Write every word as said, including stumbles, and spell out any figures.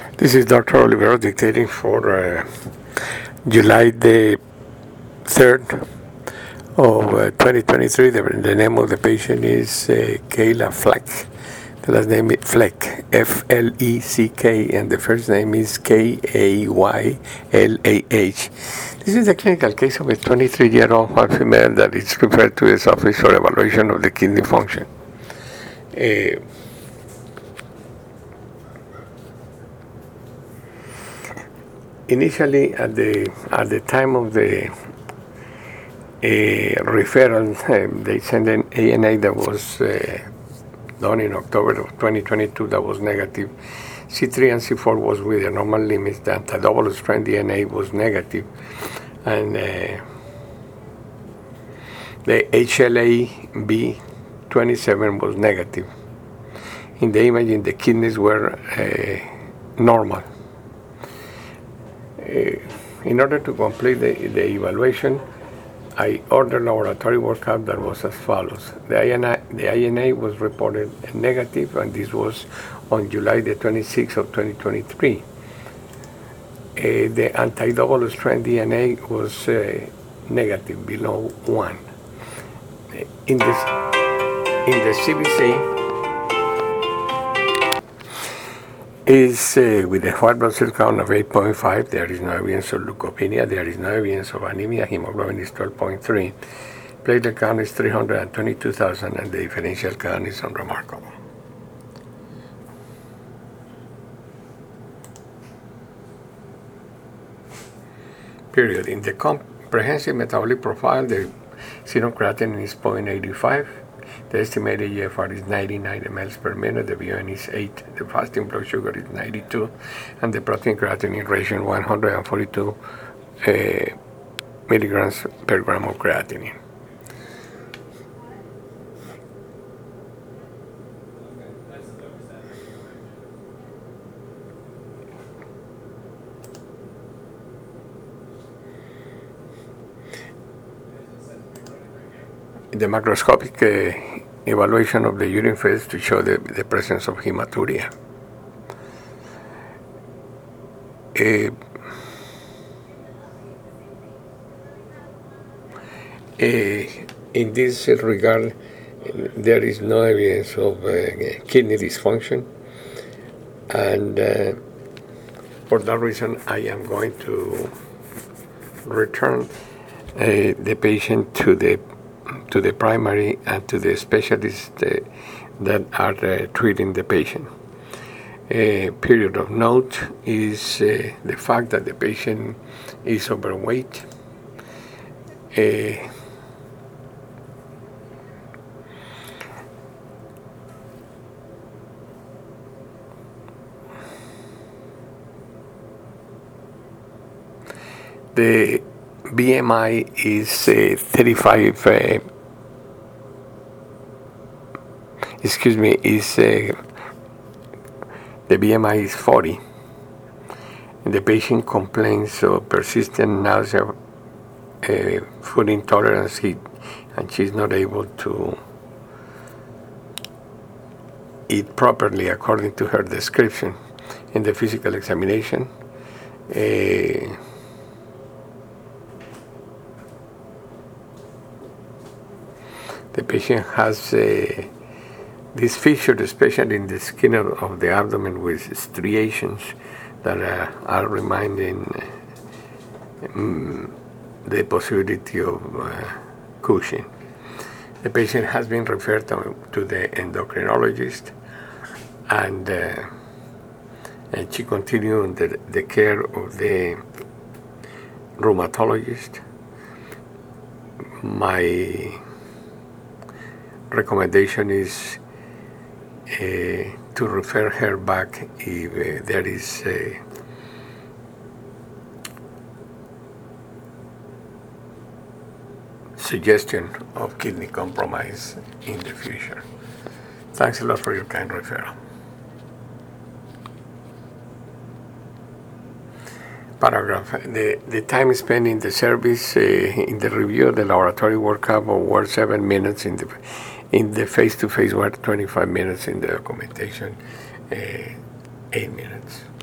This is Doctor Olivero dictating for uh, July the third of uh, twenty twenty-three. The, the name of the patient is uh, Kayla Fleck. The last name is Fleck, F L E C K, and the first name is K A Y L A H. This is a clinical case of a twenty-three-year-old white female that is referred to his office for evaluation of the kidney function. Uh, Initially, at the at the time of the uh, referral, uh, they sent an A N A that was uh, done in October of twenty twenty-two that was negative. C three and C four was with the normal limits. That the double-strand D N A was negative, and uh, the H L A B twenty-seven was negative. In the imaging, the kidneys were uh, normal. Uh, in order to complete the, the evaluation, I ordered laboratory workup that was as follows. The I N A, the I N A was reported negative, and this was on July the twenty-sixth of twenty twenty-three. Uh, the anti-double strand D N A was uh, negative, below one. In the, in the C B C, is uh, with a white blood cell count of eight point five. There is no evidence of leukopenia. There is no evidence of anemia. Hemoglobin is twelve point three. Platelet count is three hundred twenty-two thousand, and the differential count is unremarkable. Period. In the comprehensive metabolic profile, the serum creatinine is zero point eight five. The estimated E F R is ninety-nine milliliters per minute. The B U N is eight. The fasting blood sugar is ninety-two. And the protein creatinine ratio one hundred forty-two uh, milligrams per gram of creatinine. The macroscopic uh, evaluation of the urine phase to show the, the presence of hematuria. Uh, uh, in this regard, there is no evidence of uh, kidney dysfunction, and uh, for that reason, I am going to return uh, the patient to the to the primary and to the specialists uh, that are uh, treating the patient. A period of note is uh, the fact that the patient is overweight. Uh, the B M I is uh, thirty-five, uh, excuse me, is uh, the B M I is forty. And the patient complains of persistent nausea, uh, food intolerance, heat, and she's not able to eat properly according to her description. In the physical examination, uh, the patient has uh, this feature, especially in the skin of, of the abdomen, with striations that uh, are reminding um, the possibility of uh, Cushing. The patient has been referred to, to the endocrinologist, and, uh, and she continued the, the care of the rheumatologist. My recommendation is uh, to refer her back if uh, there is a suggestion of kidney compromise in the future. Thanks a lot for your kind referral. Paragraph. The, the time spent in the service, uh, in the review of the laboratory workup were seven minutes. In the in the face-to-face were twenty-five minutes. In the documentation, uh, eight minutes.